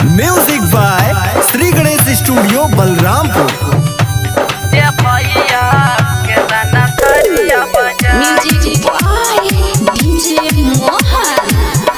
Music by Shri Ganesh studio Balrampur. Music by DJ Mohan.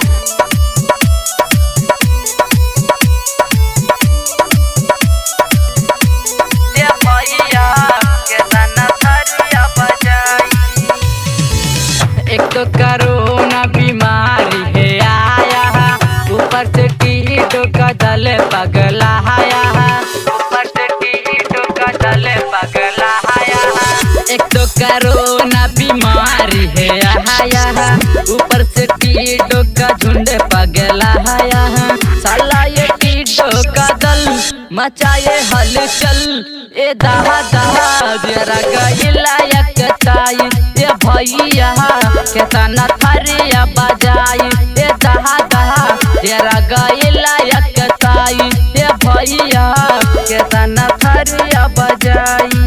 एक तो corona बीमारी है आया, ऊपर से कीटों का दल पगला आया, ऊपर से कीटों का दल पगला आया। एक तो कोरोना बीमारी है आया, ऊपर से कीटों का झुंड पगला आया। साला ये कीटों का दल मचाए हलचल, ए दहा दहा जरा गइला एकताई, ए भैया केतना थरिया बजाई, ए दहा दहा जरा गइला एकताई, ए भैया केतना थरिया बजाई।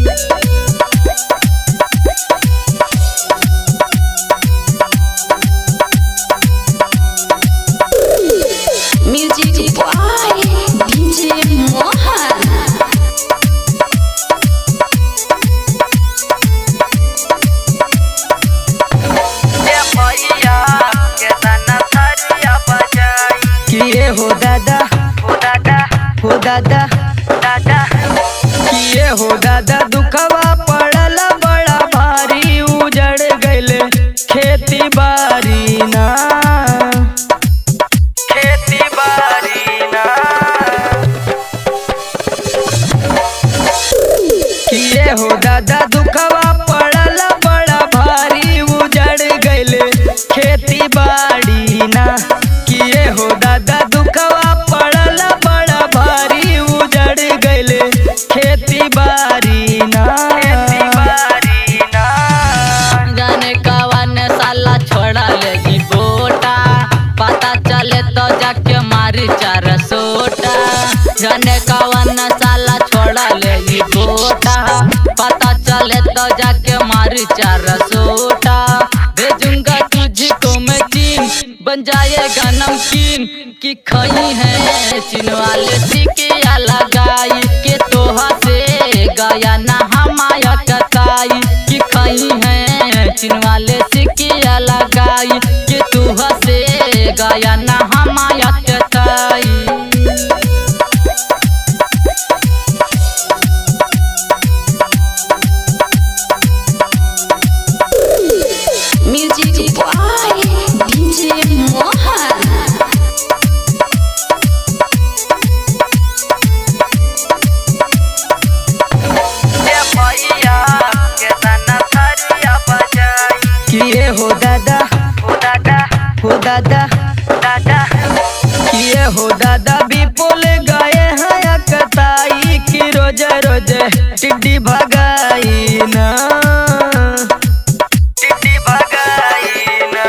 Music by DJ Mohan. किए हो दादा, हो दादा, हो दादा, दादा किए हो दादा, दुखवा पड़ल बड़ा भारी, उजड़ गइले खेती बारी ना, खेती बारी ना। किए हो दादा, दुखवा पड़ल बड़ा भारी, उजड़ गइले खेती बाड़ी ना। किए हो दादा, दुखवा पड़ल बड़ा भारी, उजड़ गइले खेती बारी ना, खेती बारी ना। जाने कवन साला छोड़ा लेगी बोटा, पता चले तो जाके मारी 4 सोटा। जाने कवन साला छोड़ा लेगी बोटा, पता चले तो जाके मारी 4 सोटा। भेजूंगा तुझको मैं चीन, बन जाएगा नमकीन, कि खई है चीन वाले सिकिया लगाई, के तोहा से गया ना हमाया कताई, कि खई है चीन वाले सिकिया लगाई, के तोहा से गया ना हमाया कताई। Music by DJ Mohan. किए हो दादा, हो दादा, हो दादा, दादा किए हो दादा, विपुल गए हैं कताई, कि रोज रोज टिड्डी भगाई ना, टिड्डी भगाई ना।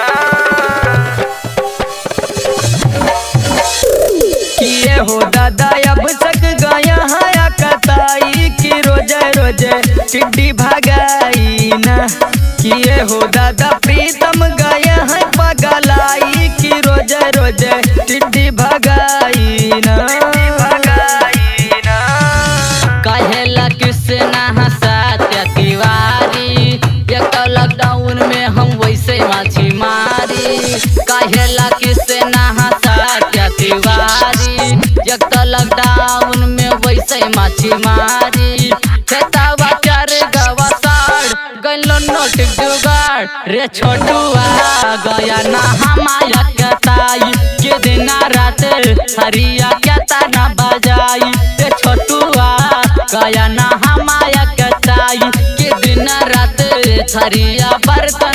किए हो दादा, अब तक गया है कताई, कि रोज रोज टिड्डी भगाई ना। किए हो दादा, प्रीतम गए हैं पगलाई, कि रोज रोज टिड्डी भगाई ना, भगाई ना। कहेला किससे ना हंसात्या तिवारी, एक तो लॉकडाउन में हम वैसे माछी मारी। कहेला किससे ना हंसात्या तिवारी, एक तो लॉकडाउन में वैसे माछी मारी। खेतावा 4 गवा साड़ गइलो नोट जुगाड़, रे छोटुआ गया ना हमाया कताई, के दिन रात हरिया केता ना बजाई, रे छोटुआ गया ना हमाया कताई, के दिन रात हरिया बर्तन